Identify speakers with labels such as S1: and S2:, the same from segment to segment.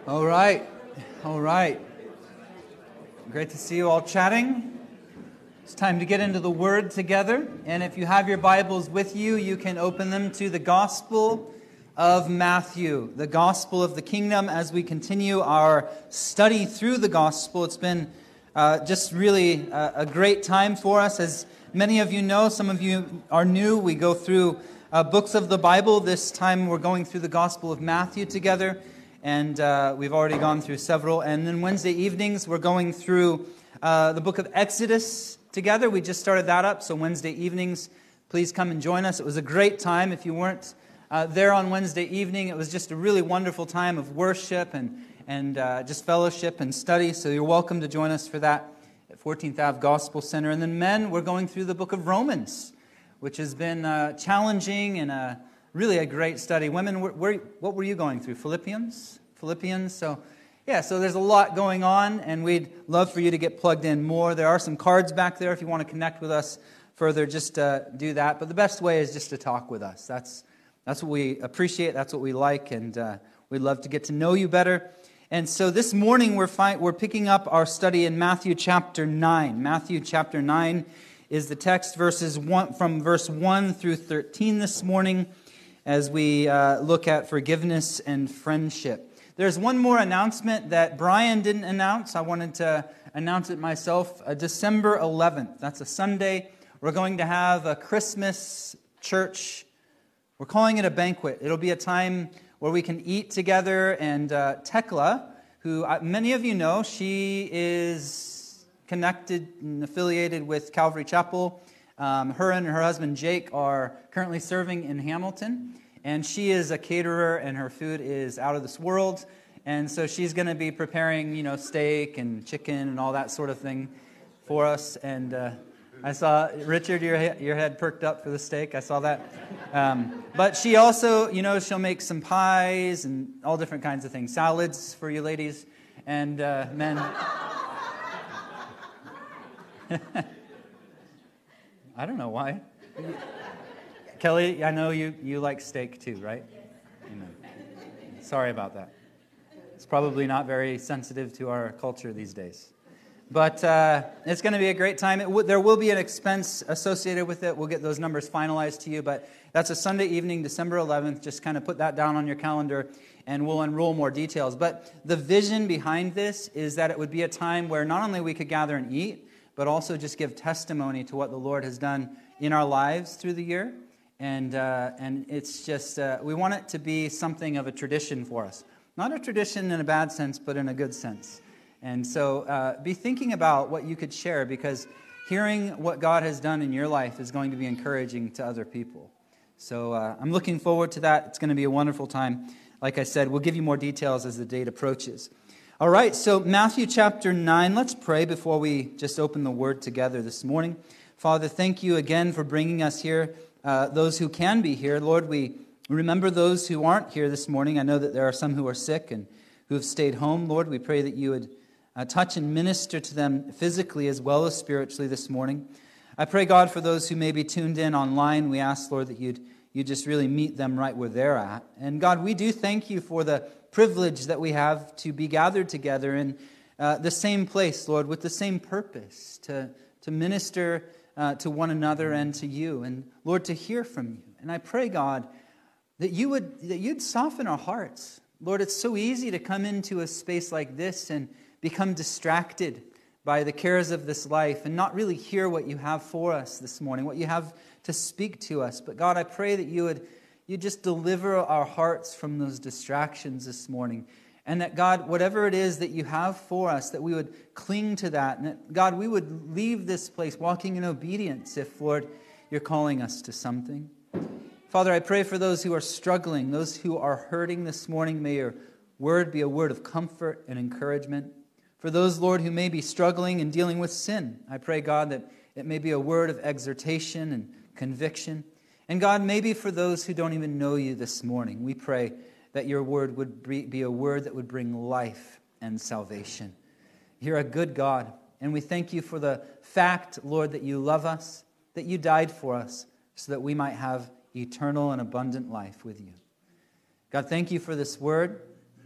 S1: All right. All right. Great to see you all chatting. It's time to get into the Word together. And if you have your Bibles with you, you can open them to the Gospel of Matthew, the Gospel of the Kingdom, as we continue our study through the Gospel. It's been just really a great time for us. As many of you know, some of you are new. We go through books of the Bible. This time we're going through the Gospel of Matthew together. And we've already gone through several. And then Wednesday evenings, we're going through the book of Exodus together. We just started that up. So Wednesday evenings, please come and join us. It was a great time. If you weren't there on Wednesday evening, it was just a really wonderful time of worship and just fellowship and study. So you're welcome to join us for that at 14th Ave Gospel Center. And then men, we're going through the book of Romans, which has been challenging and really a great study. Women, what were you going through? Philippians? So there's a lot going on, and we'd love for you to get plugged in more. There are some cards back there if you want to connect with us further, just do that. But the best way is just to talk with us. That's what we appreciate, that's what we like, and we'd love to get to know you better. And so this morning we're picking up our study in Matthew chapter 9. Matthew chapter 9 is the text from verse 1 through 13 this morning, as we look at forgiveness and friendship. There's one more announcement that Brian didn't announce. I wanted to announce it myself. December 11th, that's a Sunday, we're going to have a Christmas church. We're calling it a banquet. It'll be a time where we can eat together, and Tekla, who many of you know, she is connected and affiliated with Calvary Chapel. Her and her husband Jake are currently serving in Hamilton, and she is a caterer, and her food is out of this world. And so she's going to be preparing, steak and chicken and all that sort of thing for us. And I saw Richard, your head perked up for the steak. I saw that. But she also, she'll make some pies and all different kinds of things, salads for you ladies and men. I don't know why. Kelly, I know you like steak too, right? Amen. Sorry about that. It's probably not very sensitive to our culture these days. But it's going to be a great time. There will be an expense associated with it. We'll get those numbers finalized to you. But that's a Sunday evening, December 11th. Just kind of put that down on your calendar, and we'll unroll more details. But the vision behind this is that it would be a time where not only we could gather and eat, but also just give testimony to what the Lord has done in our lives through the year. And it's just, we want it to be something of a tradition for us. Not a tradition in a bad sense, but in a good sense. And so be thinking about what you could share, because hearing what God has done in your life is going to be encouraging to other people. So I'm looking forward to that. It's going to be a wonderful time. Like I said, we'll give you more details as the date approaches. All right, so Matthew chapter 9, let's pray before we just open the Word together this morning. Father, thank you again for bringing us here, those who can be here. Lord, we remember those who aren't here this morning. I know that there are some who are sick and who have stayed home. Lord, we pray that you would touch and minister to them physically as well as spiritually this morning. I pray, God, for those who may be tuned in online. We ask, Lord, that you just really meet them right where they're at. And God, we do thank you for the privilege that we have to be gathered together in the same place, Lord, with the same purpose, to minister to one another and to you, and Lord, to hear from you. And I pray, God, that you'd soften our hearts. Lord, it's so easy to come into a space like this and become distracted by the cares of this life and not really hear what you have for us this morning, what you have to speak to us. But God, I pray that you just deliver our hearts from those distractions this morning. And that, God, whatever it is that you have for us, that we would cling to that. And that, God, we would leave this place walking in obedience if, Lord, you're calling us to something. Father, I pray for those who are struggling, those who are hurting this morning. May your word be a word of comfort and encouragement. For those, Lord, who may be struggling and dealing with sin, I pray, God, that it may be a word of exhortation and conviction. And God, maybe for those who don't even know you this morning, we pray that your word would be a word that would bring life and salvation. You're a good God, and we thank you for the fact, Lord, that you love us, that you died for us, so that we might have eternal and abundant life with you. God, thank you for this word.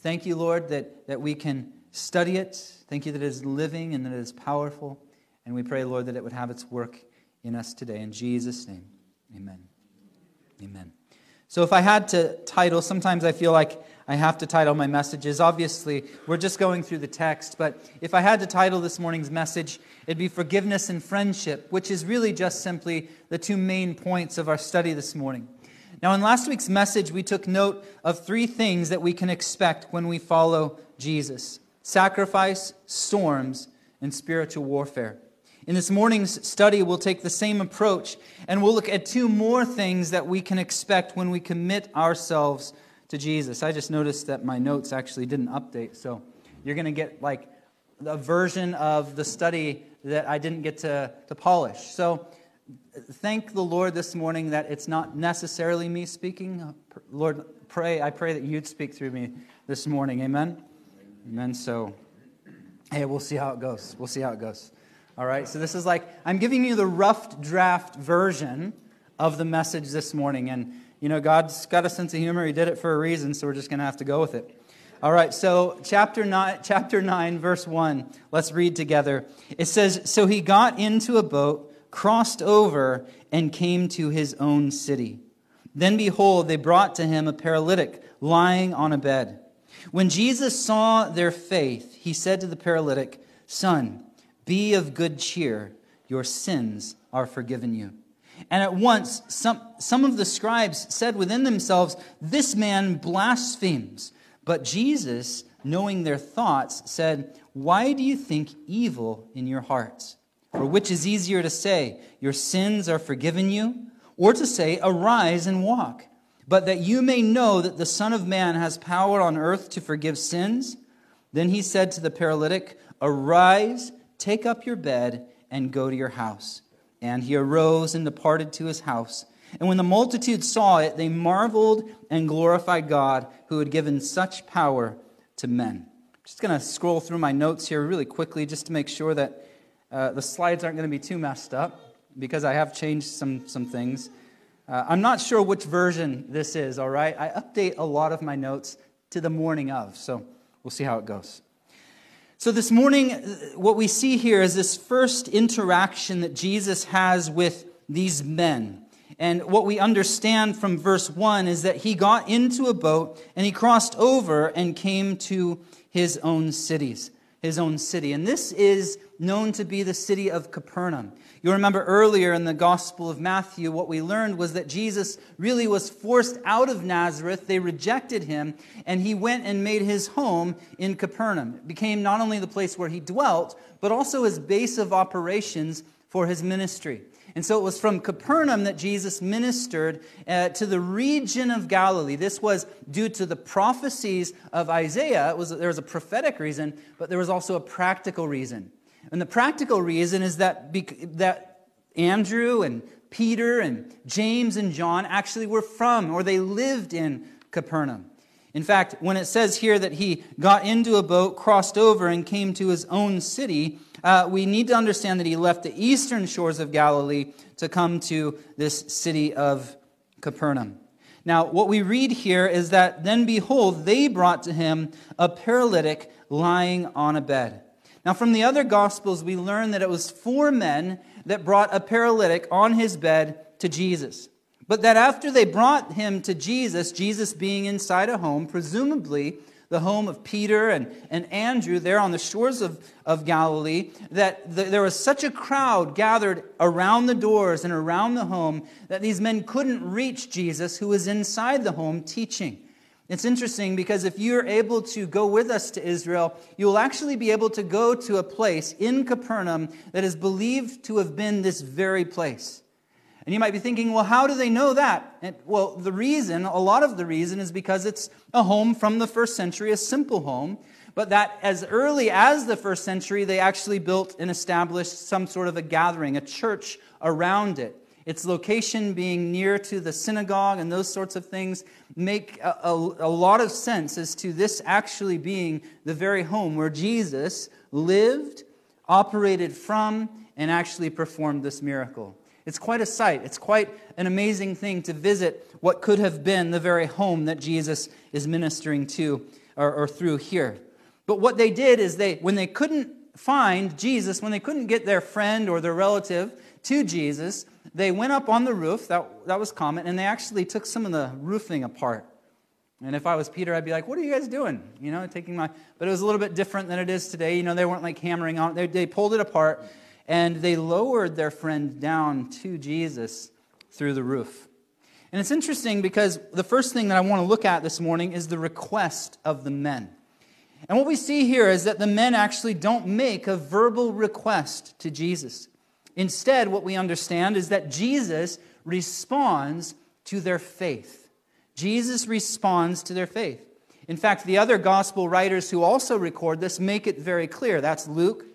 S1: Thank you, Lord, that we can study it. Thank you that it is living and that it is powerful. And we pray, Lord, that it would have its work in us today. In Jesus' name, amen. Amen. So if I had to title, sometimes I feel like I have to title my messages. Obviously, we're just going through the text, but if I had to title this morning's message, it'd be Forgiveness and Friendship, which is really just simply the two main points of our study this morning. Now, in last week's message, we took note of three things that we can expect when we follow Jesus: sacrifice, storms, and spiritual warfare. In this morning's study, we'll take the same approach, and we'll look at two more things that we can expect when we commit ourselves to Jesus. I just noticed that my notes actually didn't update, so you're going to get like a version of the study that I didn't get to polish. So thank the Lord this morning that it's not necessarily me speaking. Lord, I pray that you'd speak through me this morning. Amen? Amen. So, hey, we'll see how it goes. We'll see how it goes. All right, so this is like, I'm giving you the rough draft version of the message this morning. And, you know, God's got a sense of humor. He did it for a reason, so we're just going to have to go with it. All right, so chapter 9, verse 1, let's read together. It says, "So he got into a boat, crossed over, and came to his own city. Then behold, they brought to him a paralytic lying on a bed. When Jesus saw their faith, he said to the paralytic, 'Son, be of good cheer, your sins are forgiven you.' And at once some of the scribes said within themselves, 'This man blasphemes.' But Jesus, knowing their thoughts, said, 'Why do you think evil in your hearts? For which is easier to say, your sins are forgiven you, or to say, arise and walk? But that you may know that the Son of Man has power on earth to forgive sins.' Then he said to the paralytic, 'Arise, take up your bed, and go to your house.' And he arose and departed to his house. And when the multitude saw it, they marveled and glorified God, who had given such power to men." I'm just going to scroll through my notes here really quickly just to make sure that the slides aren't going to be too messed up, because I have changed some things. I'm not sure which version this is, all right? I update a lot of my notes to the morning of, so we'll see how it goes. So this morning, what we see here is this first interaction that Jesus has with these men. And what we understand from verse 1 is that he got into a boat and he crossed over and came to his own city. And this is known to be the city of Capernaum. You'll remember earlier in the Gospel of Matthew, what we learned was that Jesus really was forced out of Nazareth. They rejected him, and he went and made his home in Capernaum. It became not only the place where he dwelt, but also his base of operations for his ministry. And so it was from Capernaum that Jesus ministered to the region of Galilee. This was due to the prophecies of Isaiah. There was a prophetic reason, but there was also a practical reason. And the practical reason is that Andrew and Peter and James and John actually were from, or they lived in Capernaum. In fact, when it says here that he got into a boat, crossed over, and came to his own city, we need to understand that he left the eastern shores of Galilee to come to this city of Capernaum. Now, what we read here is that, then behold, they brought to him a paralytic lying on a bed. Now, from the other Gospels, we learn that it was 4 men that brought a paralytic on his bed to Jesus. But that after they brought him to Jesus, Jesus being inside a home, presumably the home of Peter and Andrew there on the shores of Galilee, that there was such a crowd gathered around the doors and around the home that these men couldn't reach Jesus, who was inside the home teaching. It's interesting because if you're able to go with us to Israel, you'll actually be able to go to a place in Capernaum that is believed to have been this very place. And you might be thinking, well, how do they know that? And, well, a lot of the reason is because it's a home from the first century, a simple home, but that as early as the first century, they actually built and established some sort of a gathering, a church around it. Its location being near to the synagogue and those sorts of things make a lot of sense as to this actually being the very home where Jesus lived, operated from, and actually performed this miracle. It's quite a sight. It's quite an amazing thing to visit what could have been the very home that Jesus is ministering to or through here. But what they did is when they couldn't find Jesus, when they couldn't get their friend or their relative to Jesus, they went up on the roof, that was common, and they actually took some of the roofing apart. And if I was Peter, I'd be like, what are you guys doing? But it was a little bit different than it is today. They weren't like hammering on it. They pulled it apart, and they lowered their friend down to Jesus through the roof. And it's interesting because the first thing that I want to look at this morning is the request of the men. And what we see here is that the men actually don't make a verbal request to Jesus. Instead, what we understand is that Jesus responds to their faith. Jesus responds to their faith. In fact, the other gospel writers who also record this make it very clear. That's Luke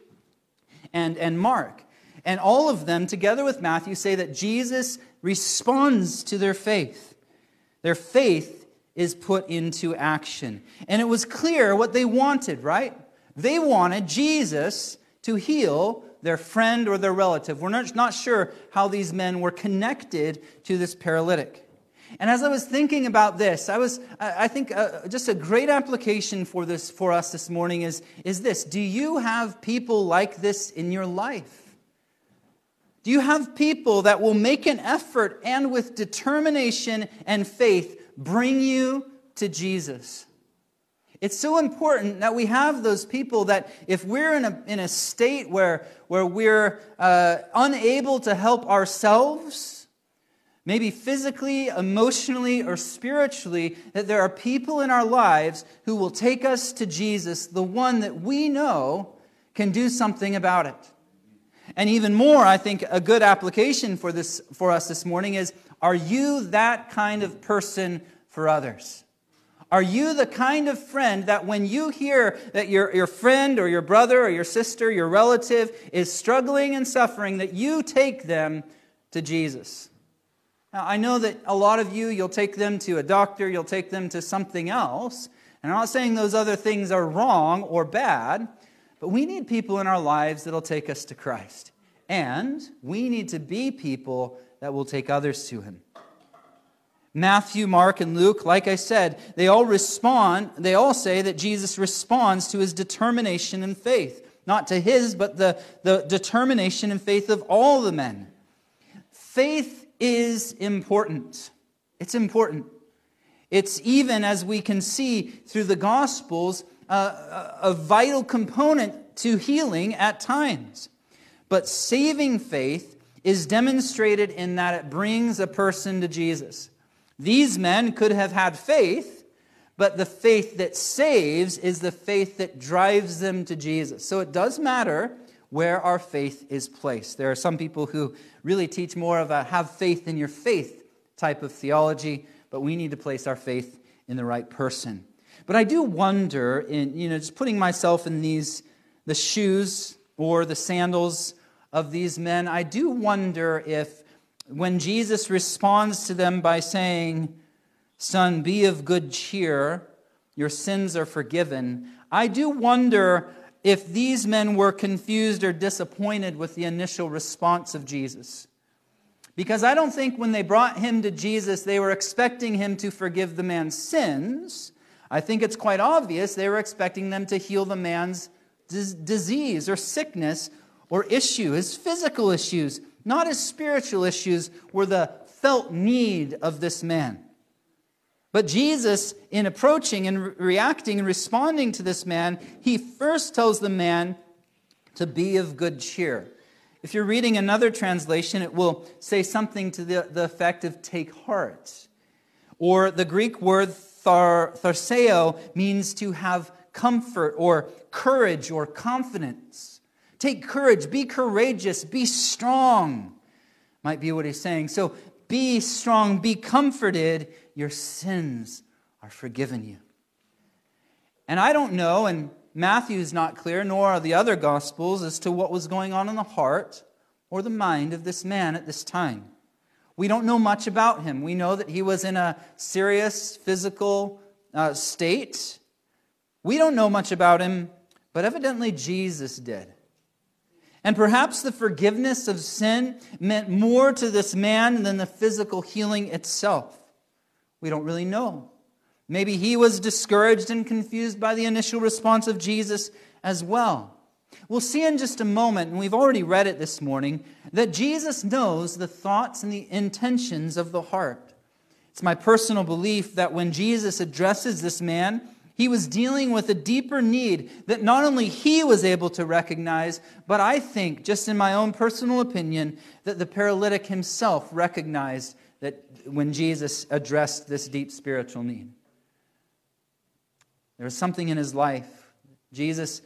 S1: and Mark. And all of them, together with Matthew, say that Jesus responds to their faith. Their faith is put into action. And it was clear what they wanted, right? They wanted Jesus to heal their friend or their relative. We're not sure how these men were connected to this paralytic. And as I was thinking about this, I think just a great application for us this morning is this. Do you have people like this in your life? Do you have people that will make an effort and with determination and faith bring you to Jesus? It's so important that we have those people that if we're in a state where we're unable to help ourselves, maybe physically, emotionally, or spiritually, that there are people in our lives who will take us to Jesus, the one that we know can do something about it. And even more, I think a good application for us this morning is, are you that kind of person for others? Are you the kind of friend that when you hear that your friend or your brother or your sister, your relative is struggling and suffering, that you take them to Jesus? Now, I know that a lot of you'll take them to a doctor, you'll take them to something else. And I'm not saying those other things are wrong or bad, but we need people in our lives that'll take us to Christ. And we need to be people that will take others to Him. Matthew, Mark, and Luke, like I said, they all say that Jesus responds to His determination and faith. Not to His, but the determination and faith of all the men. Faith is important. It's important. It's even, as we can see through the Gospels, a vital component to healing at times. But saving faith is demonstrated in that it brings a person to Jesus. These men could have had faith, but the faith that saves is the faith that drives them to Jesus. So it does matter where our faith is placed. There are some people who really teach more of a have faith in your faith type of theology, but we need to place our faith in the right person. But I do wonder, just putting myself in the shoes or the sandals of these men, I do wonder if when Jesus responds to them by saying, "Son, be of good cheer, your sins are forgiven," I do wonder if these men were confused or disappointed with the initial response of Jesus. Because I don't think when they brought him to Jesus, they were expecting him to forgive the man's sins. I think it's quite obvious they were expecting them to heal the man's disease or sickness or issue. His physical issues, not his spiritual issues, were the felt need of this man. But Jesus, in approaching and reacting and responding to this man, he first tells the man to be of good cheer. If you're reading another translation, it will say something to the effect of take heart. Or the Greek word tharseo means to have comfort or courage or confidence. Take courage, be courageous, be strong, might be what he's saying. So be strong, be comforted, your sins are forgiven you. And I don't know, and Matthew's not clear, nor are the other Gospels, as to what was going on in the heart or the mind of this man at this time. We don't know much about him. We know that he was in a serious physical state. We don't know much about him, but evidently Jesus did. And perhaps the forgiveness of sin meant more to this man than the physical healing itself. We don't really know. Maybe he was discouraged and confused by the initial response of Jesus as well. We'll see in just a moment, and we've already read it this morning, that Jesus knows the thoughts and the intentions of the heart. It's my personal belief that when Jesus addresses this man, he was dealing with a deeper need that not only he was able to recognize, but I think, just in my own personal opinion, that the paralytic himself recognized that when Jesus addressed this deep spiritual need. There was something in his life. Jesus,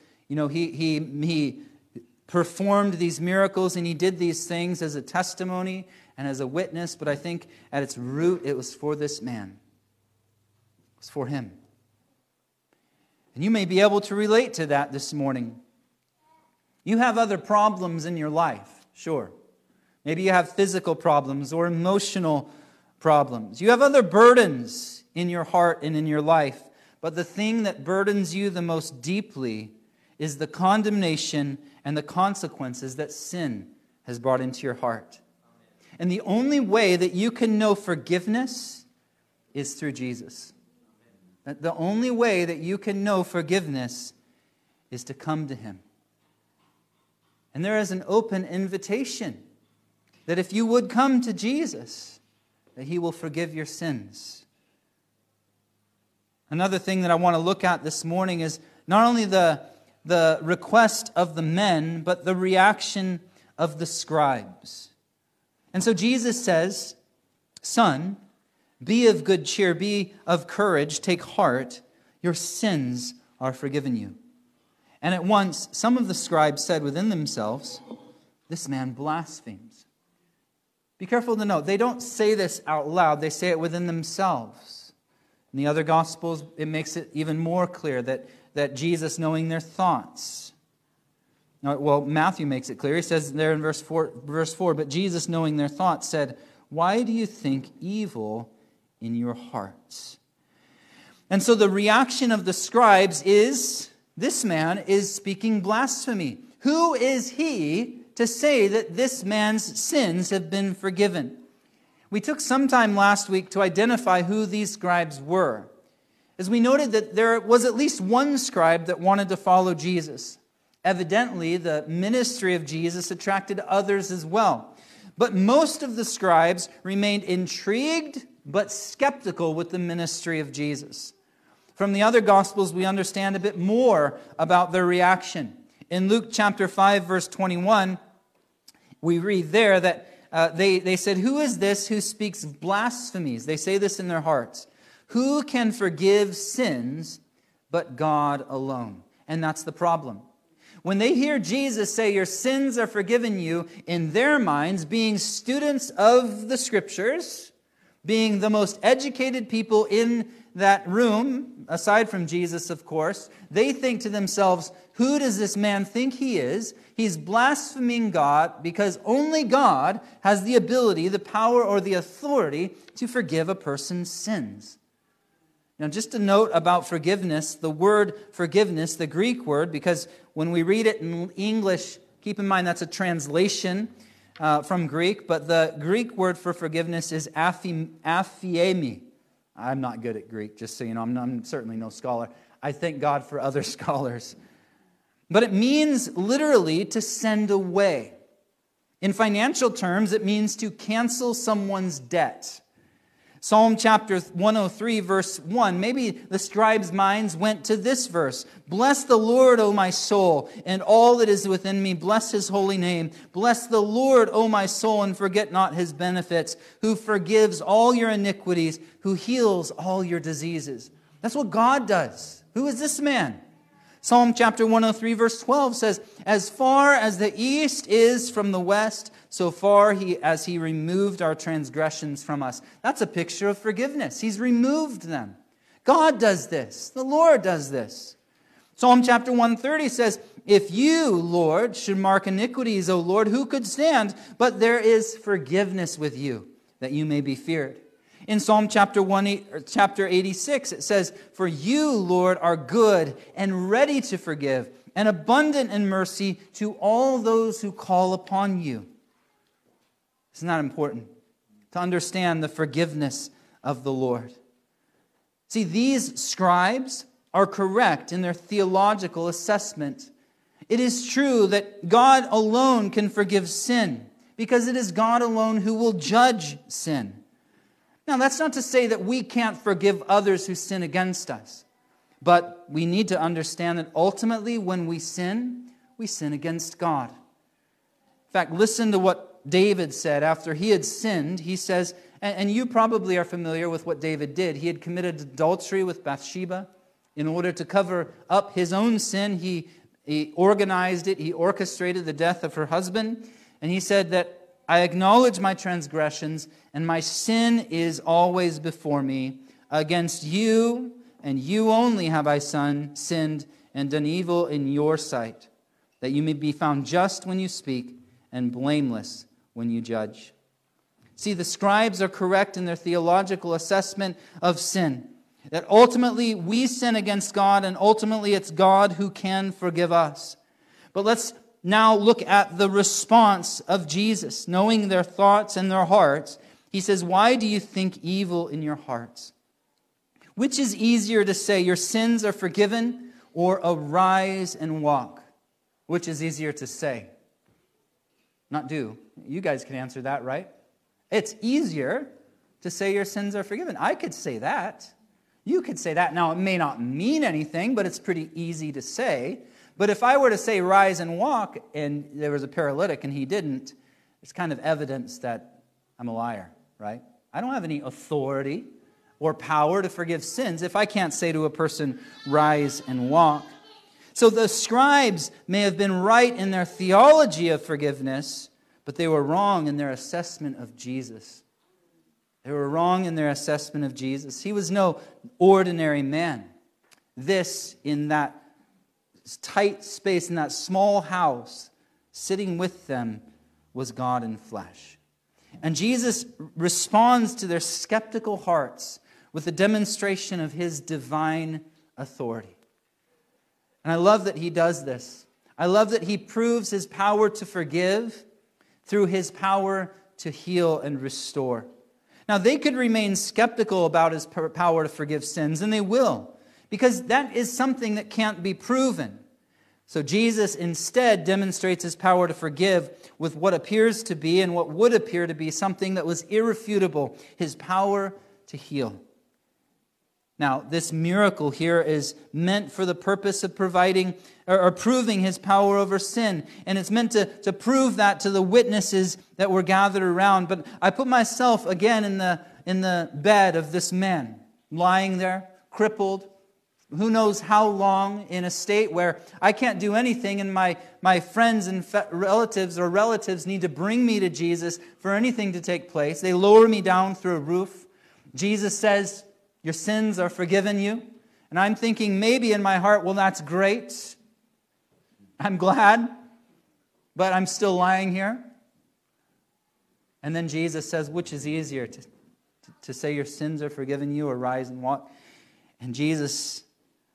S1: he performed these miracles and he did these things as a testimony and as a witness, but I think at its root it was for this man. It was for him. And you may be able to relate to that this morning. You have other problems in your life, sure. Maybe you have physical problems or emotional problems. You have other burdens in your heart and in your life. But the thing that burdens you the most deeply is the condemnation and the consequences that sin has brought into your heart. And the only way that you can know forgiveness is through Jesus. The only way that you can know forgiveness is to come to Him. And there is an open invitation that if you would come to Jesus, that He will forgive your sins. Another thing that I want to look at this morning is not only the request of the men, but the reaction of the scribes. And so Jesus says, "Son, be of good cheer, be of courage, take heart, your sins are forgiven you." And at once, some of the scribes said within themselves, "This man blasphemes." Be careful to note, they don't say this out loud, they say it within themselves. In the other Gospels, it makes it even more clear that Jesus knowing their thoughts. Well, Matthew makes it clear. He says there in verse 4, "But Jesus knowing their thoughts said, 'Why do you think evil in your hearts?'" And so the reaction of the scribes is, this man is speaking blasphemy. Who is he to say that this man's sins have been forgiven? We took some time last week to identify who these scribes were. As we noted that there was at least one scribe that wanted to follow Jesus. Evidently, the ministry of Jesus attracted others as well. But most of the scribes remained intrigued but skeptical with the ministry of Jesus. From the other Gospels, we understand a bit more about their reaction. In Luke chapter 5, verse 21, we read there that they said, "Who is this who speaks blasphemies?" They say this in their hearts. "Who can forgive sins but God alone?" And that's the problem. When they hear Jesus say, "Your sins are forgiven you," in their minds, being students of the Scriptures, being the most educated people in that room, aside from Jesus, of course, they think to themselves, who does this man think he is? He's blaspheming God because only God has the ability, the power, or the authority to forgive a person's sins. Now, just a note about forgiveness, the word forgiveness, the Greek word, because when we read it in English, keep in mind that's a translation from Greek, but the Greek word for forgiveness is aphiemi. I'm not good at Greek, just so you know. I'm certainly no scholar. I thank God for other scholars. But it means literally to send away. In financial terms, it means to cancel someone's debt. Psalm chapter 103, verse 1. Maybe the scribes' minds went to this verse. "Bless the Lord, O my soul, and all that is within me. Bless His holy name. Bless the Lord, O my soul, and forget not His benefits, who forgives all your iniquities, who heals all your diseases." That's what God does. Who is this man? Psalm chapter 103, verse 12 says, "As far as the east is from the west, so far as He removed our transgressions from us." That's a picture of forgiveness. He's removed them. God does this. The Lord does this. Psalm chapter 130 says, "If you, Lord, should mark iniquities, O Lord, who could stand? But there is forgiveness with you, that you may be feared." In Psalm chapter 86, it says, "For you, Lord, are good and ready to forgive, and abundant in mercy to all those who call upon you." Isn't that important? To understand the forgiveness of the Lord. See, these scribes are correct in their theological assessment. It is true that God alone can forgive sin, because it is God alone who will judge sin. Now, that's not to say that we can't forgive others who sin against us. But we need to understand that ultimately when we sin against God. In fact, listen to what David said after he had sinned. He says, and you probably are familiar with what David did. He had committed adultery with Bathsheba. In order to cover up his own sin, he organized it. He orchestrated the death of her husband. And he said that, I acknowledge my transgressions, and my sin is always before me. Against you, and you only have I sinned and done evil in your sight, that you may be found just when you speak and blameless when you judge. See, the scribes are correct in their theological assessment of sin. That ultimately we sin against God, and ultimately it's God who can forgive us. But let's now look at the response of Jesus. Knowing their thoughts and their hearts, he says, why do you think evil in your hearts? Which is easier to say, your sins are forgiven, or arise and walk? Which is easier to say? Not do. You guys can answer that, right? It's easier to say your sins are forgiven. I could say that. You could say that. Now, it may not mean anything, but it's pretty easy to say. But if I were to say rise and walk, and there was a paralytic and he didn't, it's kind of evidence that I'm a liar, right? I don't have any authority or power to forgive sins if I can't say to a person, rise and walk. So the scribes may have been right in their theology of forgiveness, but they were wrong in their assessment of Jesus. They were wrong in their assessment of Jesus. He was no ordinary man. This, in that tight space, in that small house, sitting with them, was God in flesh. And Jesus responds to their skeptical hearts with a demonstration of his divine authority. And I love that he does this. I love that he proves his power to forgive through his power to heal and restore. Now, they could remain skeptical about his power to forgive sins, and they will, because that is something that can't be proven. So Jesus instead demonstrates his power to forgive with what appears to be and what would appear to be something that was irrefutable, his power to heal. Now, this miracle here is meant for the purpose of providing or proving his power over sin. And it's meant to prove that to the witnesses that were gathered around. But I put myself again in the bed of this man, lying there, crippled, who knows how long, in a state where I can't do anything, and my friends and relatives need to bring me to Jesus for anything to take place. They lower me down through a roof. Jesus says, your sins are forgiven you. And I'm thinking maybe in my heart, well, that's great. I'm glad, but I'm still lying here. And then Jesus says, which is easier, to say your sins are forgiven you or rise and walk? And Jesus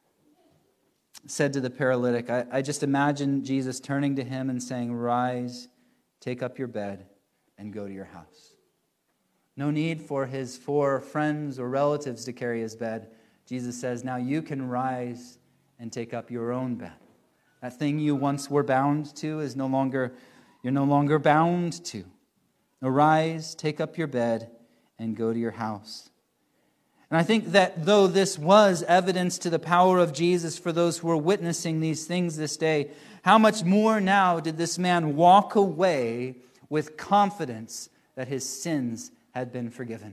S1: said to the paralytic, I just imagine Jesus turning to him and saying, rise, take up your bed, and go to your house. No need for his 4 friends or relatives to carry his bed. Jesus says, now you can rise and take up your own bed. That thing you once were bound to is you're no longer bound to. Arise, take up your bed, and go to your house. And I think that though this was evidence to the power of Jesus for those who were witnessing these things this day, how much more now did this man walk away with confidence that his sins had been forgiven.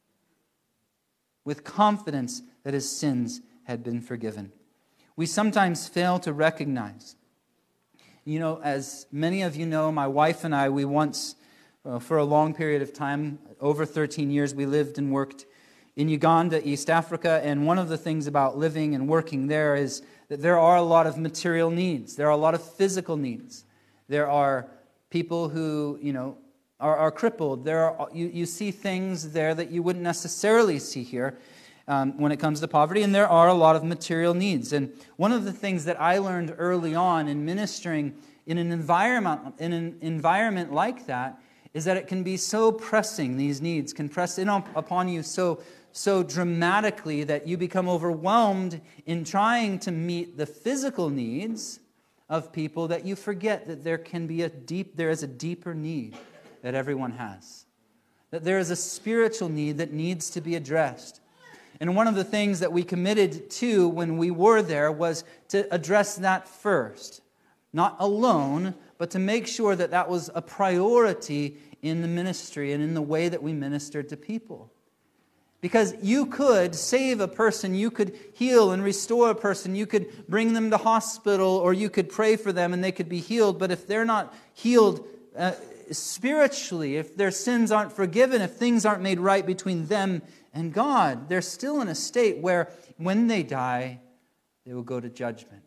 S1: With confidence that his sins had been forgiven. We sometimes fail to recognize. As many of you know, my wife and I, we once, for a long period of time, over 13 years, we lived and worked in Uganda, East Africa, and one of the things about living and working there is that there are a lot of material needs. There are a lot of physical needs. There are people who, are crippled. You see things there that you wouldn't necessarily see here when it comes to poverty, and there are a lot of material needs. And one of the things that I learned early on in ministering in an environment like that is that it can be so pressing. These needs can press in upon you so so dramatically that you become overwhelmed in trying to meet the physical needs of people that you forget that there is a deeper need that everyone has. That there is a spiritual need that needs to be addressed. And one of the things that we committed to when we were there was to address that first. Not alone, but to make sure that that was a priority in the ministry and in the way that we ministered to people. Because you could save a person, you could heal and restore a person, you could bring them to hospital, or you could pray for them and they could be healed. But if they're not healed spiritually, if their sins aren't forgiven, if things aren't made right between them and God, they're still in a state where when they die, they will go to judgment.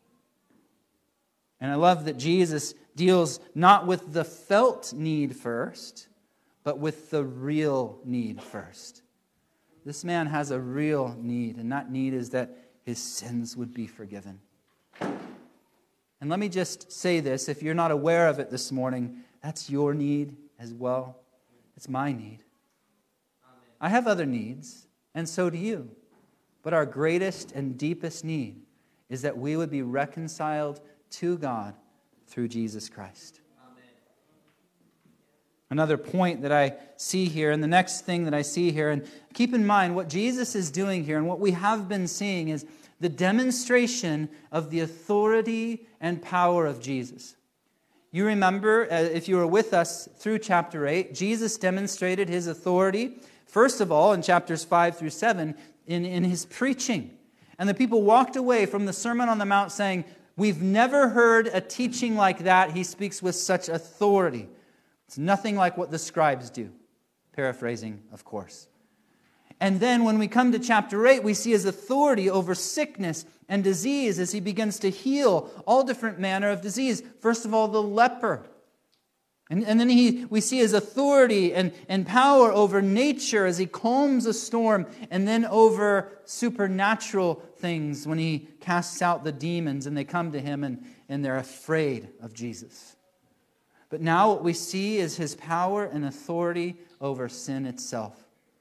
S1: And I love that Jesus deals not with the felt need first, but with the real need first. This man has a real need, and that need is that his sins would be forgiven. And let me just say this, if you're not aware of it this morning, that's your need as well. It's my need. I have other needs, and so do you. But our greatest and deepest need is that we would be reconciled to God through Jesus Christ. Amen. Another point that I see here, and the next thing that I see here, and keep in mind what Jesus is doing here and what we have been seeing is the demonstration of the authority and power of Jesus. You remember, if you were with us through chapter 8, Jesus demonstrated his authority, first of all, in chapters 5 through 7, in his preaching. And the people walked away from the Sermon on the Mount saying, we've never heard a teaching like that. He speaks with such authority. It's nothing like what the scribes do. Paraphrasing, of course. And then when we come to chapter 8, we see his authority over sickness and disease as he begins to heal all different manner of disease. First of all, the leper. And then we see his authority and power over nature as he calms a storm, and then over supernatural things when he casts out the demons and they come to him and they're afraid of Jesus. But now what we see is his power and authority over sin itself.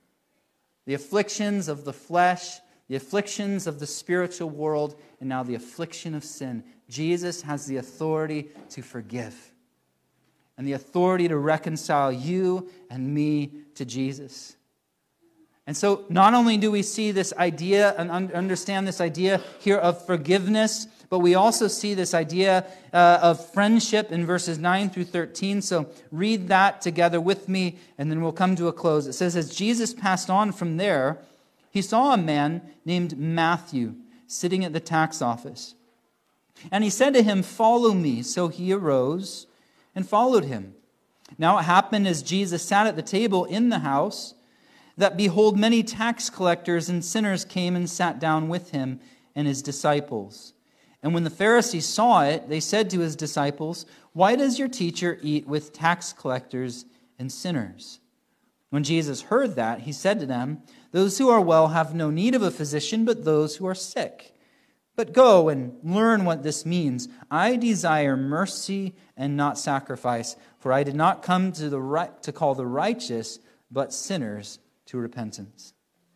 S1: The afflictions of the flesh, the afflictions of the spiritual world, and now the affliction of sin. Jesus has the authority to forgive and the authority to reconcile you and me to Jesus. And so not only do we see this idea and understand this idea here of forgiveness, but we also see this idea of friendship in verses 9 through 13. So read that together with me, and then we'll come to a close. It says, as Jesus passed on from there, he saw a man named Matthew sitting at the tax office. And he said to him, follow me. So he arose and followed him. Now it happened as Jesus sat at the table in the house, that behold, many tax collectors and sinners came and sat down with him and his disciples. And when the Pharisees saw it, they said to his disciples, why does your teacher eat with tax collectors and sinners? When Jesus heard that, he said to them, those who are well have no need of a physician, but those who are sick. But go and learn what this means. I desire mercy and not sacrifice, for I did not come to call the righteous, but sinners to repentance.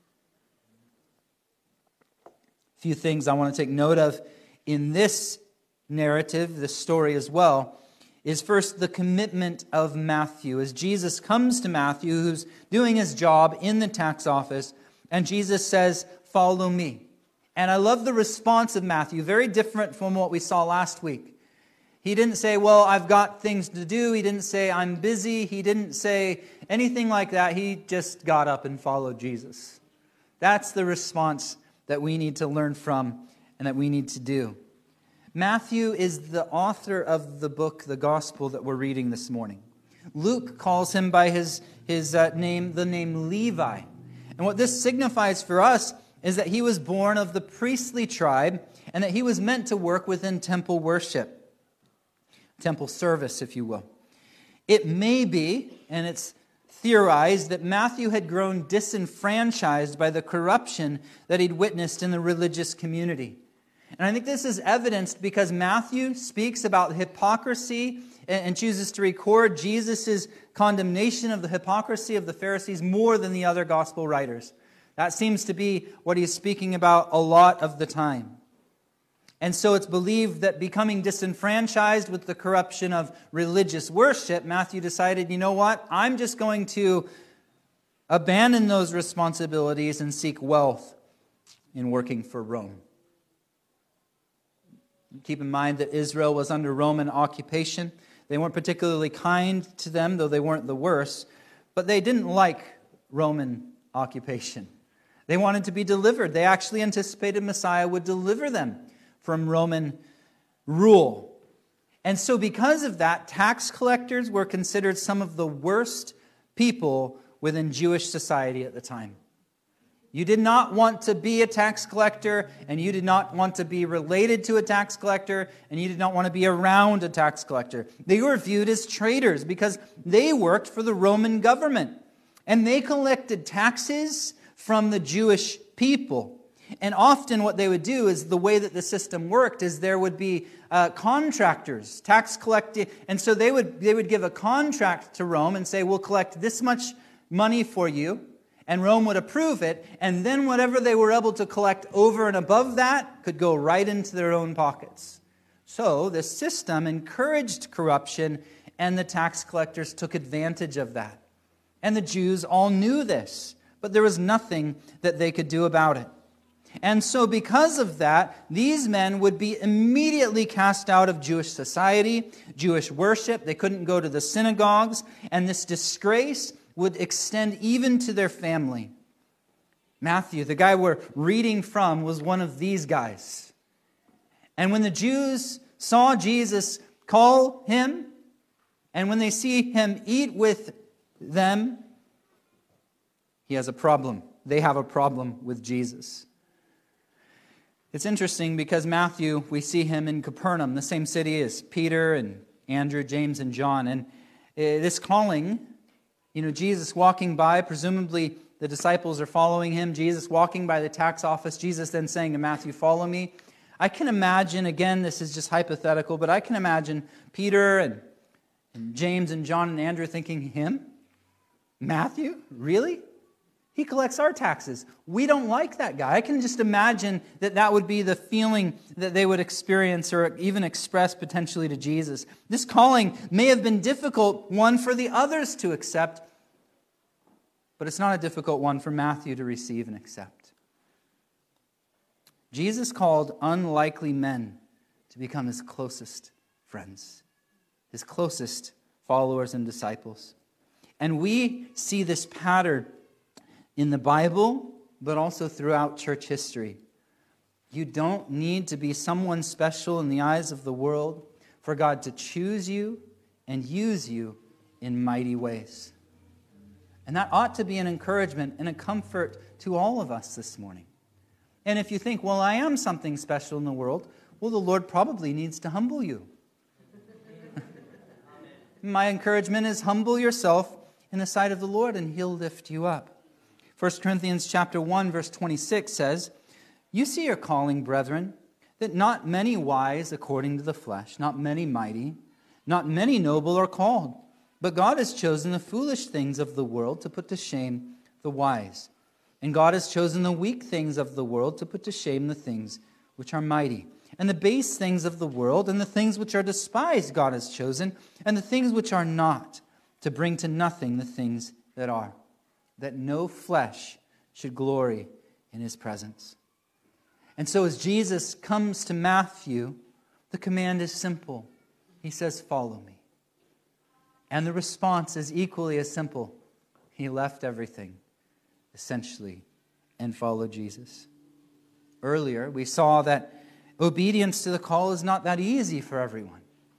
S1: A few things I want to take note of in this narrative, this story as well, is first the commitment of Matthew. As Jesus comes to Matthew, who's doing his job in the tax office, and Jesus says, follow me. And I love the response of Matthew, very different from what we saw last week. He didn't say, well, I've got things to do. He didn't say, I'm busy. He didn't say anything like that. He just got up and followed Jesus. That's the response that we need to learn from and that we need to do. Matthew is the author of the book, the gospel that we're reading this morning. Luke calls him by his name, the name Levi. And what this signifies for us is that he was born of the priestly tribe and that he was meant to work within temple worship, temple service, if you will. It may be, and it's theorized, that Matthew had grown disenfranchised by the corruption that he'd witnessed in the religious community. And I think this is evidenced because Matthew speaks about hypocrisy and chooses to record Jesus' condemnation of the hypocrisy of the Pharisees more than the other gospel writers. That seems to be what he's speaking about a lot of the time. And so it's believed that becoming disenfranchised with the corruption of religious worship, Matthew decided, you know what? I'm just going to abandon those responsibilities and seek wealth in working for Rome. Keep in mind that Israel was under Roman occupation. They weren't particularly kind to them, though they weren't the worst. But they didn't like Roman occupation. They wanted to be delivered. They actually anticipated Messiah would deliver them from Roman rule. And so because of that, tax collectors were considered some of the worst people within Jewish society at the time. You did not want to be a tax collector, and you did not want to be related to a tax collector, and you did not want to be around a tax collector. They were viewed as traitors because they worked for the Roman government, and they collected taxes from the Jewish people. And often what they would do is, the way that the system worked is there would be contractors, tax collecting, and so they would give a contract to Rome and say, we'll collect this much money for you. And Rome would approve it, and then whatever they were able to collect over and above that could go right into their own pockets. So the system encouraged corruption, and the tax collectors took advantage of that. And the Jews all knew this, but there was nothing that they could do about it. And so because of that, these men would be immediately cast out of Jewish society, Jewish worship. They couldn't go to the synagogues, and this disgrace would extend even to their family. Matthew, the guy we're reading from, was one of these guys. And when the Jews saw Jesus call him, and when they see him eat with them, he has a problem. They have a problem with Jesus. It's interesting because Matthew, we see him in Capernaum, the same city as Peter and Andrew, James, and John. And this calling, Jesus walking by, presumably the disciples are following him. Jesus walking by the tax office. Jesus then saying to Matthew, follow me. I can imagine, again, this is just hypothetical, but I can imagine Peter and James and John and Andrew thinking, him? Matthew? Really? He collects our taxes. We don't like that guy. I can just imagine that would be the feeling that they would experience or even express potentially to Jesus. This calling may have been difficult one for the others to accept, but it's not a difficult one for Matthew to receive and accept. Jesus called unlikely men to become his closest friends, his closest followers and disciples. And we see this pattern in the Bible, but also throughout church history. You don't need to be someone special in the eyes of the world for God to choose you and use you in mighty ways. And that ought to be an encouragement and a comfort to all of us this morning. And if you think, well, I am something special in the world, well, the Lord probably needs to humble you. My encouragement is humble yourself in the sight of the Lord, and He'll lift you up. 1 Corinthians chapter 1, verse 26 says, you see your calling, brethren, that not many wise according to the flesh, not many mighty, not many noble are called. But God has chosen the foolish things of the world to put to shame the wise. And God has chosen the weak things of the world to put to shame the things which are mighty. And the base things of the world and the things which are despised God has chosen, and the things which are not, to bring to nothing the things that are, that no flesh should glory in his presence. And so as Jesus comes to Matthew, the command is simple. He says, follow me. And the response is equally as simple. He left everything, essentially, and followed Jesus. Earlier, we saw that obedience to the call is not that easy for everyone.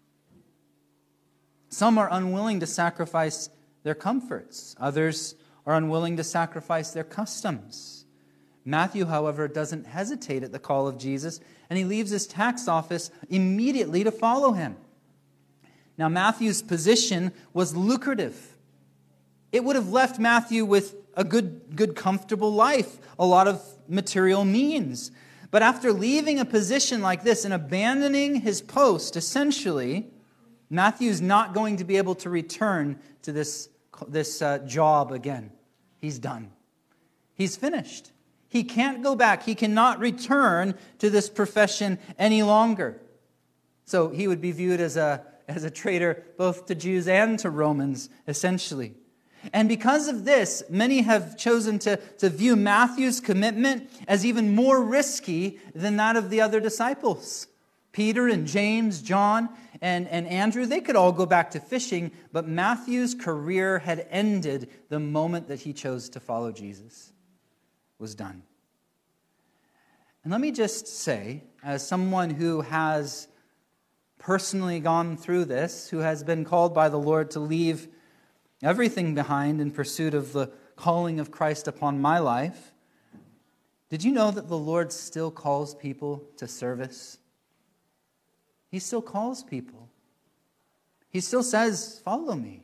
S1: Some are unwilling to sacrifice their comforts. Others are unwilling to sacrifice their customs. Matthew, however, doesn't hesitate at the call of Jesus, and he leaves his tax office immediately to follow him. Now, Matthew's position was lucrative. It would have left Matthew with a good, comfortable life, a lot of material means. But after leaving a position like this and abandoning his post, essentially, Matthew's not going to be able to return to this job again. He's done. He's finished. He can't go back. He cannot return to this profession any longer. So he would be viewed as a traitor both to Jews and to Romans, essentially. And because of this, many have chosen to view Matthew's commitment as even more risky than that of the other disciples. Peter and James, John and Andrew, they could all go back to fishing, but Matthew's career had ended the moment that he chose to follow Jesus. It was done. And let me just say, as someone who has personally gone through this, who has been called by the Lord to leave everything behind in pursuit of the calling of Christ upon my life, did you know that the Lord still calls people to service? He still calls people. He still says, follow me.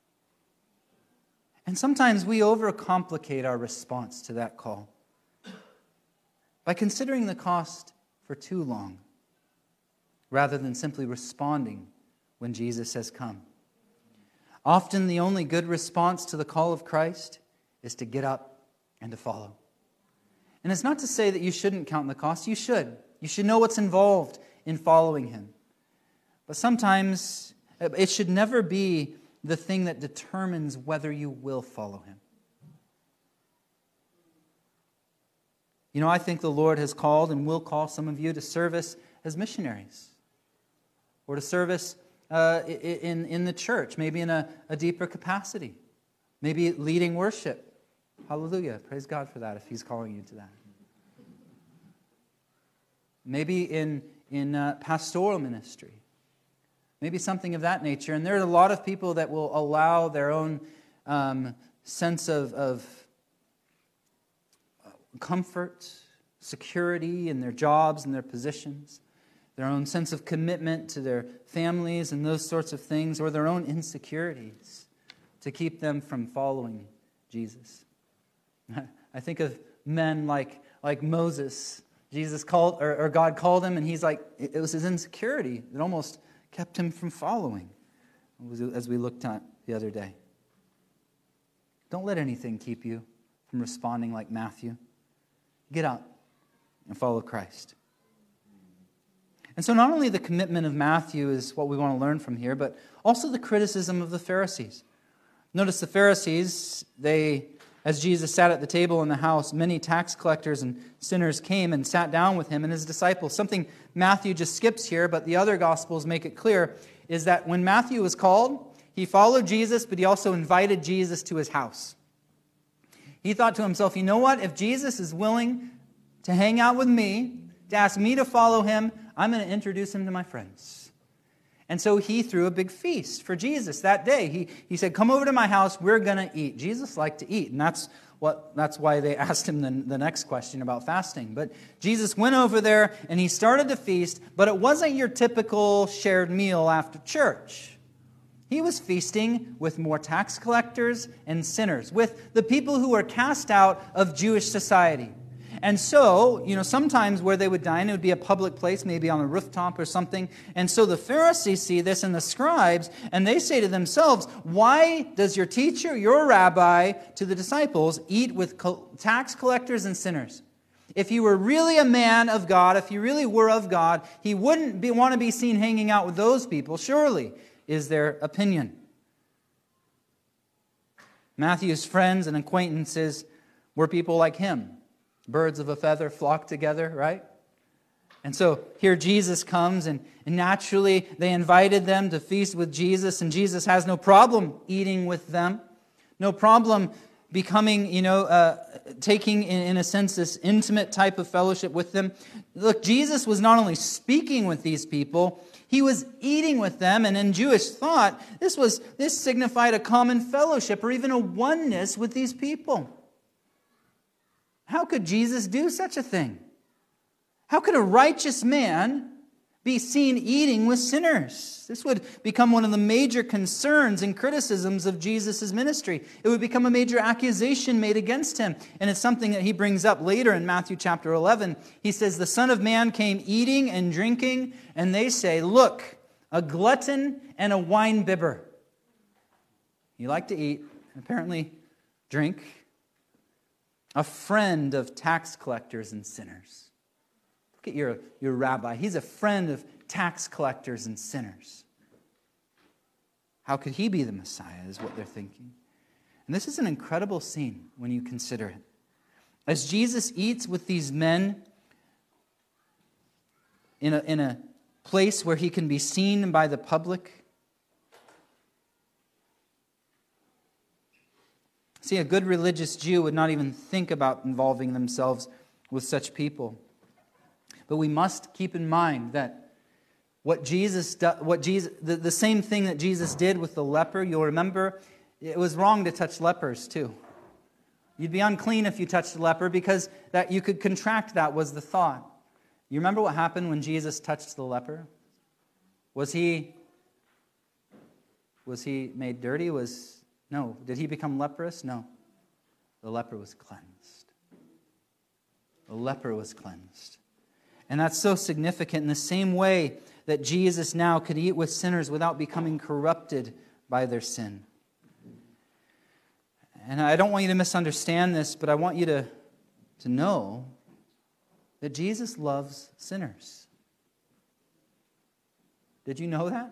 S1: And sometimes we overcomplicate our response to that call by considering the cost for too long, rather than simply responding when Jesus has come. Often the only good response to the call of Christ is to get up and to follow. And it's not to say that you shouldn't count the cost. You should. You should know what's involved in following Him. But sometimes it should never be the thing that determines whether you will follow Him. You know, I think the Lord has called and will call some of you to service as missionaries, or to service in the church, maybe in a deeper capacity, maybe leading worship. Hallelujah. Praise God for that if He's calling you to that. Maybe in pastoral ministry. Maybe something of that nature. And there are a lot of people that will allow their own sense of comfort, security in their jobs and their positions, their own sense of commitment to their families and those sorts of things, or their own insecurities to keep them from following Jesus. I think of men like Moses. Jesus called, or God called him, and he's like, it was his insecurity that almost kept him from following, as we looked at the other day. Don't let anything keep you from responding like Matthew. Get up and follow Christ. And so not only the commitment of Matthew is what we want to learn from here, but also the criticism of the Pharisees. Notice the Pharisees, as Jesus sat at the table in the house, many tax collectors and sinners came and sat down with him and his disciples. Something Matthew just skips here, but the other Gospels make it clear, is that when Matthew was called, he followed Jesus, but he also invited Jesus to his house. He thought to himself, you know what? If Jesus is willing to hang out with me, to ask me to follow him, I'm going to introduce him to my friends. And so he threw a big feast for Jesus that day. He said, come over to my house, we're going to eat. Jesus liked to eat, and that's why they asked him the next question about fasting. But Jesus went over there, and he started to feast, but it wasn't your typical shared meal after church. He was feasting with more tax collectors and sinners, with the people who were cast out of Jewish society. And so, sometimes where they would dine, it would be a public place, maybe on a rooftop or something. And so the Pharisees see this, and the scribes, and they say to themselves, why does your teacher, your rabbi, to the disciples, eat with tax collectors and sinners? If he were really a man of God, if he really were of God, he wouldn't want to be seen hanging out with those people, surely, is their opinion. Matthew's friends and acquaintances were people like him. Birds of a feather flock together, right? And so here Jesus comes, and naturally they invited them to feast with Jesus, and Jesus has no problem eating with them. No problem becoming, taking in a sense this intimate type of fellowship with them. Look, Jesus was not only speaking with these people, he was eating with them, and in Jewish thought, this signified a common fellowship or even a oneness with these people. How could Jesus do such a thing? How could a righteous man be seen eating with sinners? This would become one of the major concerns and criticisms of Jesus' ministry. It would become a major accusation made against him. And it's something that he brings up later in Matthew chapter 11. He says, the Son of Man came eating and drinking, and they say, look, a glutton and a wine-bibber. You like to eat, and apparently drink. a friend of tax collectors and sinners. Look at your rabbi. He's a friend of tax collectors and sinners. How could he be the Messiah, is what they're thinking. And this is an incredible scene when you consider it. As Jesus eats with these men in a place where he can be seen by the public. See, a good religious Jew would not even think about involving themselves with such people. But we must keep in mind that the same thing that Jesus did with the leper, you'll remember, it was wrong to touch lepers too. You'd be unclean if you touched a leper because that you could contract that was the thought. You remember what happened when Jesus touched the leper? Was he made dirty? No. Did he become leprous? No. The leper was cleansed. The leper was cleansed. And that's so significant in the same way that Jesus now could eat with sinners without becoming corrupted by their sin. And I don't want you to misunderstand this, but I want you to know that Jesus loves sinners. Did you know that?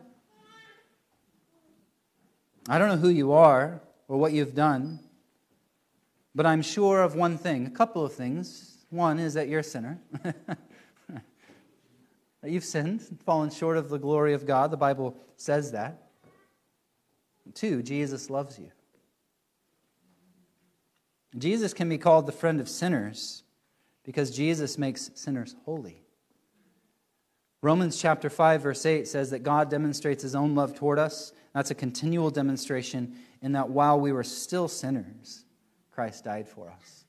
S1: I don't know who you are or what you've done, but I'm sure of one thing, a couple of things. One is that you're a sinner. That you've sinned, fallen short of the glory of God. The Bible says that. Two, Jesus loves you. Jesus can be called the friend of sinners because Jesus makes sinners holy. Romans chapter 5, verse 8 says that God demonstrates his own love toward us. That's a continual demonstration in that while we were still sinners, Christ died for us.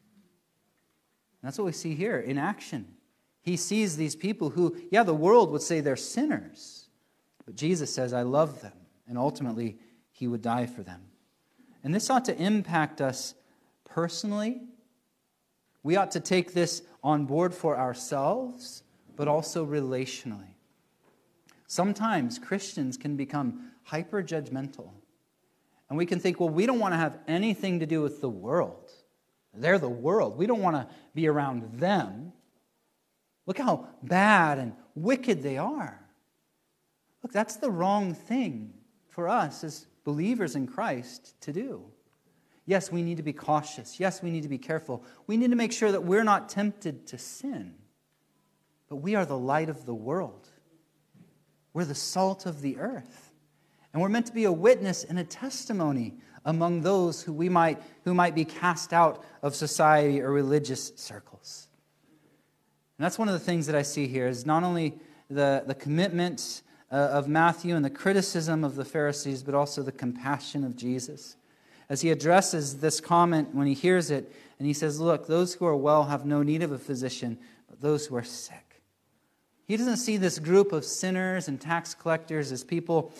S1: And that's what we see here in action. He sees these people who, the world would say they're sinners. But Jesus says, I love them. And ultimately, he would die for them. And this ought to impact us personally. We ought to take this on board for ourselves, but also relationally. Sometimes Christians can become hyper-judgmental. And we can think, well, we don't want to have anything to do with the world. They're the world. We don't want to be around them. Look how bad and wicked they are. Look, that's the wrong thing for us as believers in Christ to do. Yes, we need to be cautious. Yes, we need to be careful. We need to make sure that we're not tempted to sin. But we are the light of the world. We're the salt of the earth. And we're meant to be a witness and a testimony among those who might be cast out of society or religious circles. And that's one of the things that I see here is not only the commitment of Matthew and the criticism of the Pharisees, but also the compassion of Jesus. As he addresses this comment when he hears it, and he says, look, those who are well have no need of a physician, but those who are sick. He doesn't see this group of sinners and tax collectors as people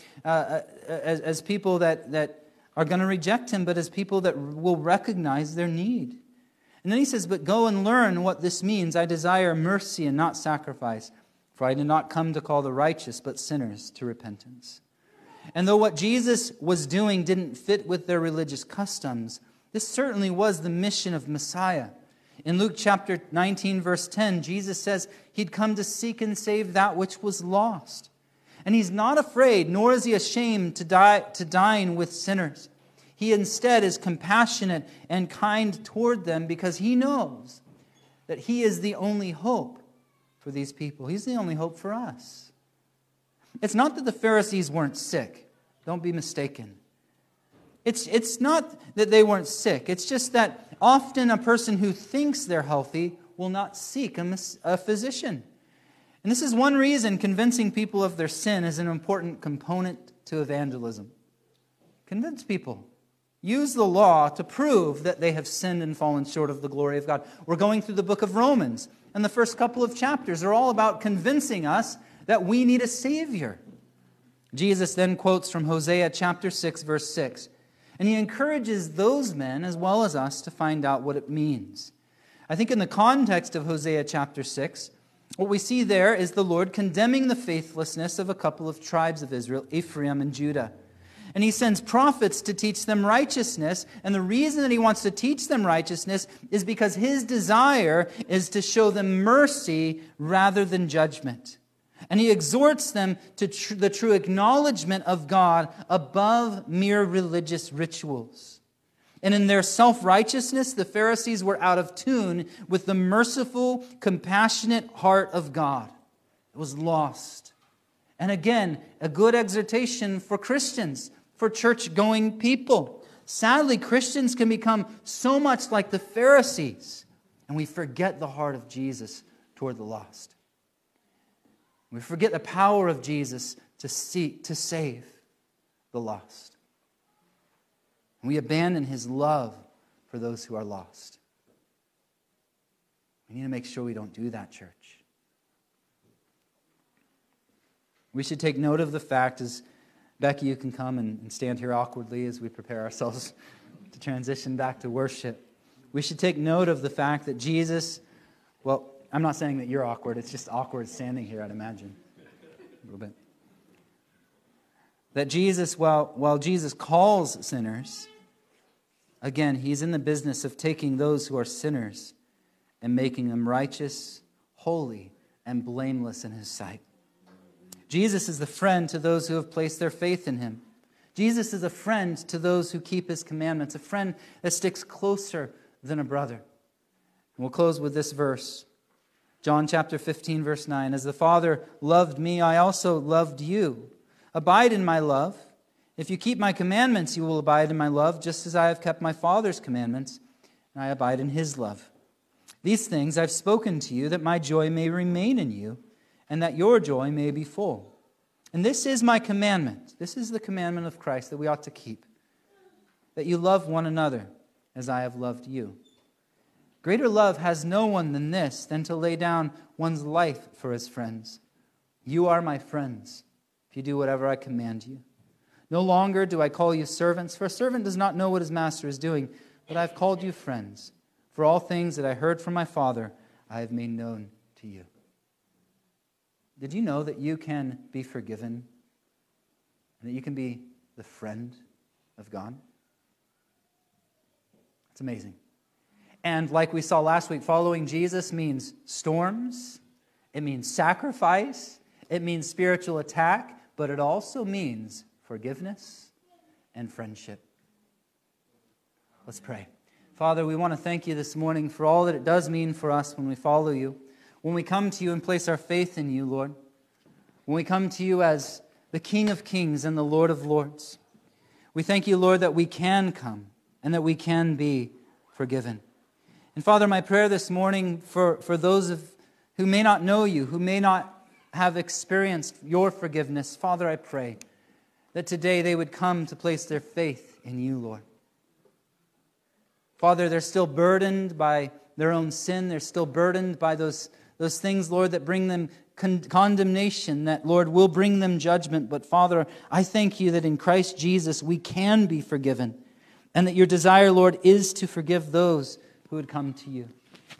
S1: as people that are going to reject him, but as people that will recognize their need. And then he says, but go and learn what this means. I desire mercy and not sacrifice, for I did not come to call the righteous, but sinners to repentance. And though what Jesus was doing didn't fit with their religious customs, this certainly was the mission of Messiah. In Luke chapter 19, verse 10, Jesus says he'd come to seek and save that which was lost. And he's not afraid, nor is he ashamed to dine with sinners. He instead is compassionate and kind toward them because he knows that he is the only hope for these people. He's the only hope for us. It's not that the Pharisees weren't sick. Don't be mistaken. It's not that they weren't sick. It's just that often a person who thinks they're healthy will not seek a physician. And this is one reason convincing people of their sin is an important component to evangelism. Convince people. Use the law to prove that they have sinned and fallen short of the glory of God. We're going through the book of Romans, and the first couple of chapters are all about convincing us that we need a Savior. Jesus then quotes from Hosea chapter 6, verse 6. And he encourages those men as well as us to find out what it means. I think in the context of Hosea chapter 6, what we see there is the Lord condemning the faithlessness of a couple of tribes of Israel, Ephraim and Judah. And he sends prophets to teach them righteousness. And the reason that he wants to teach them righteousness is because his desire is to show them mercy rather than judgment. And he exhorts them to the true acknowledgement of God above mere religious rituals. And in their self-righteousness, the Pharisees were out of tune with the merciful, compassionate heart of God. It was lost. And again, a good exhortation for Christians, for church-going people. Sadly, Christians can become so much like the Pharisees, and we forget the heart of Jesus toward the lost. We forget the power of Jesus to save the lost. We abandon his love for those who are lost. We need to make sure we don't do that, church. We should take note of the fact, as Becky, you can come and stand here awkwardly as we prepare ourselves to transition back to worship. We should take note of the fact that Jesus, well, I'm not saying that you're awkward. It's just awkward standing here, I'd imagine. A little bit. That Jesus, while Jesus calls sinners, again, he's in the business of taking those who are sinners and making them righteous, holy, and blameless in his sight. Jesus is the friend to those who have placed their faith in him. Jesus is a friend to those who keep his commandments, a friend that sticks closer than a brother. And we'll close with this verse. John chapter 15, verse 9. As the Father loved me, I also loved you. Abide in my love. If you keep my commandments, you will abide in my love, just as I have kept my Father's commandments, and I abide in his love. These things I've spoken to you, that my joy may remain in you, and that your joy may be full. And this is my commandment. This is the commandment of Christ that we ought to keep. That you love one another as I have loved you. Greater love has no one than this, than to lay down one's life for his friends. You are my friends, if you do whatever I command you. No longer do I call you servants, for a servant does not know what his master is doing, but I have called you friends. For all things that I heard from my Father, I have made known to you. Did you know that you can be forgiven and that you can be the friend of God? It's amazing. And like we saw last week, following Jesus means storms, it means sacrifice, it means spiritual attack, but it also means forgiveness and friendship. Let's pray. Father, we want to thank you this morning for all that it does mean for us when we follow you. When we come to you and place our faith in you, Lord. When we come to you as the King of Kings and the Lord of Lords. We thank you, Lord, that we can come and that we can be forgiven. And Father, my prayer this morning for those who may not know you, who may not have experienced your forgiveness, Father, I pray that today they would come to place their faith in you, Lord. Father, they're still burdened by their own sin. They're still burdened by those things, Lord, that bring them condemnation, that, Lord, will bring them judgment. But Father, I thank you that in Christ Jesus we can be forgiven, and that your desire, Lord, is to forgive those who would come to you.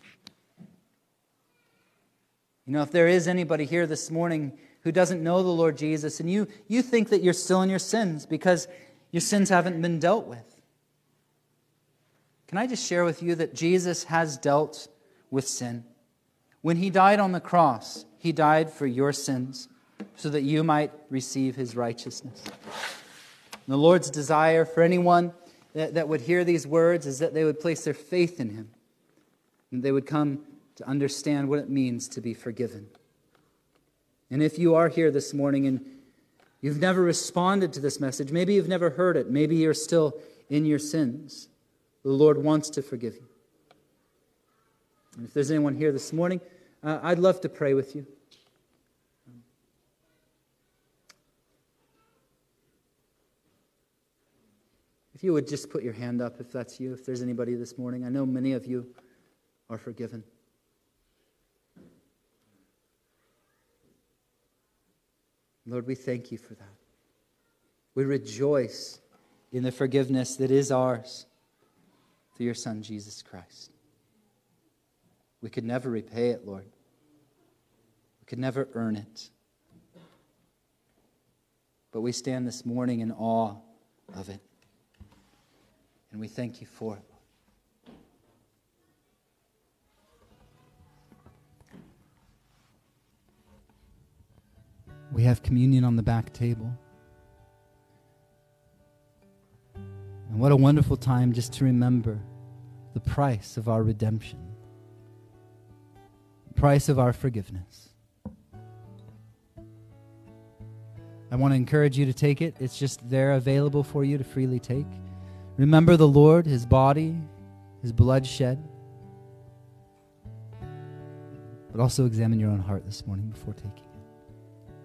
S1: You know, if there is anybody here this morning who doesn't know the Lord Jesus, and you think that you're still in your sins because your sins haven't been dealt with, can I just share with you that Jesus has dealt with sin? When he died on the cross, he died for your sins so that you might receive his righteousness. And the Lord's desire for anyone that would hear these words is that they would place their faith in him, and they would come to understand what it means to be forgiven. And if you are here this morning and you've never responded to this message, maybe you've never heard it, maybe you're still in your sins, the Lord wants to forgive you. And if there's anyone here this morning, I'd love to pray with you. If you would just put your hand up if that's you, if there's anybody this morning. I know many of you are forgiven. Lord, we thank you for that. We rejoice in the forgiveness that is ours through your Son, Jesus Christ. We could never repay it, Lord. We could never earn it. But we stand this morning in awe of it. And we thank you for it. We have communion on the back table. And what a wonderful time just to remember the price of our redemption, the price of our forgiveness. I want to encourage you to take it. It's just there available for you to freely take. Remember the Lord, his body, his blood shed. But also examine your own heart this morning before taking.